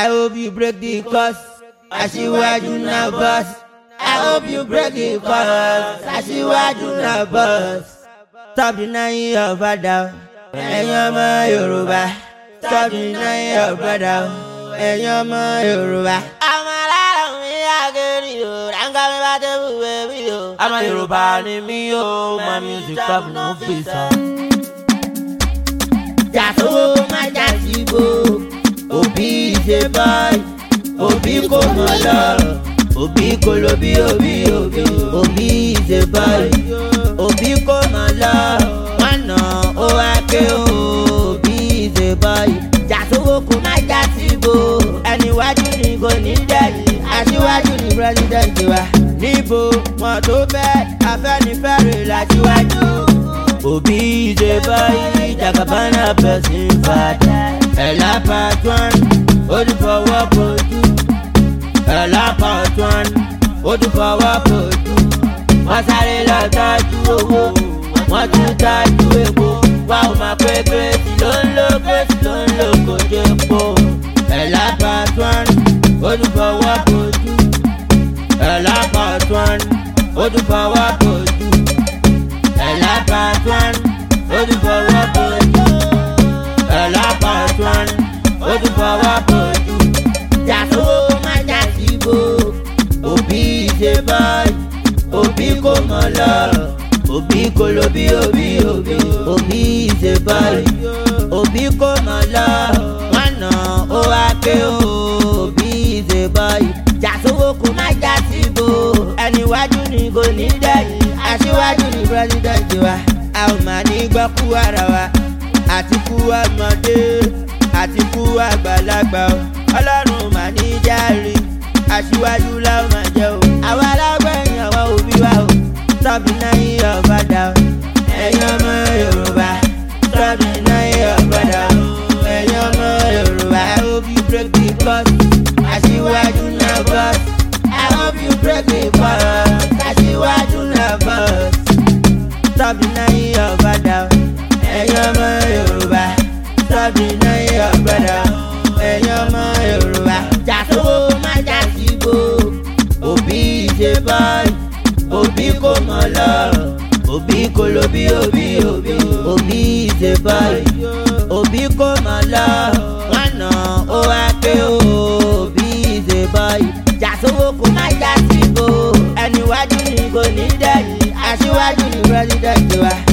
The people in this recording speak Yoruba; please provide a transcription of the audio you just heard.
I hope you break the curse. Aṣíwájú na boss. I hope you break the curse. Aṣíwájú na boss. Stop denying your father. Ẹ̀yin ọmọ Yorùbá. Stop denying your brother. Ẹ̀yin ọmọ Yorùbá. Ọmọ aláàrọ̀ mi àgẹ̀rì o. Ráńgá mi bá tẹ̀ wù bẹ́bí o. Ọmọ Yorùbá ni mí o. My music stop no fit sọ. Jàsówó má jà síbò. Òbí ṣe báyìí. Òbí kò mọ̀ lọ. Òbí kò lo bí òbí. Òbí ṣe báyìí. Òbí kò mọ̀ lọ. Wọ́n nà ó wá ké o. Òbí ṣe báyìí. Jàsówó kò má jà síbò. Ẹni wájú ni kò ní dẹ̀yìn. Aṣíwájú ni pírẹ́sidẹ̀ntì wa. Níbo wọn tó fẹ́ Afẹ́nifẹ́re láṣíwájú. Òbí ṣe báyìí. Jagabana person fada. Ẹ̀là pàtón ó ti fọwọ́ bójú. Ẹ̀là pàtón ó ti fọwọ́ bójú. Wọ́n sáré lọ tọ́jú owó. Wọ́n tún tọ́jú epo. Wá ò máa pé kérésì ló ń lo kò jẹ́ epo. Ẹ̀là pàtón ó ti fọwọ́ bójú. Ẹ̀là pàtón ó ti fọwọ́ bójú. Ẹ̀là pàtón ó ti fọwọ́ bójú. Ẹ̀là pàtón ó ti fọwọ́ bójú. Jàsówó má jà síbò. Òbí ṣe báyìí. Òbí kò mọ̀ lọ. Òbí kò lo bí òbí. Òbí ṣe báyìí. Òbí kò mọ̀ lọ. Wọ́n nà ó wá ké o. Òbí ṣe báyìí. Jàsówó kò má jà síbò. Ẹni wájú ni kò ní dẹ̀yìn. Aṣíwájú ni pírẹ́sidẹ̀ntì wa. A ò máa ní gbọ́ kú ara wa. Àti kú ọmọdé. Àti kú àgbàlagbà o. Ọlọ́run mà ní járe. Aṣíwájú láwọn máa jẹ́ o. Àwa alágbẹ̀yìn àwọn òbí wa o. Stop denying your father o. Ẹ̀yin ọmọ Yorùbá. Stop denying your brother o. Ẹ̀yin ọmọ Yorùbá. I hope you break the curse. Aṣíwájú na boss. I hope you break the curse. Aṣíwájú na boss. Stop denying your father o. Ẹ̀yin ọmọ Yorùbá. Stop denying your brother o. Ẹ̀yin ọmọ Yorùbá. Jàsówó má jà síbò. Òbí ṣe báyìí. Òbí kò mọ̀ lọ. Òbí kò lo bí òbí. Òbí ṣe báyìí. Òbí kò mọ̀ lọ. Wọ́n nà ó wá ké o. Òbí ṣe báyìí. Jàsówó kò má jà síbò. Ẹni wájú ni kò ní dẹ̀yìn. Aṣíwájú ni pírẹ́sidẹ̀ntì wa.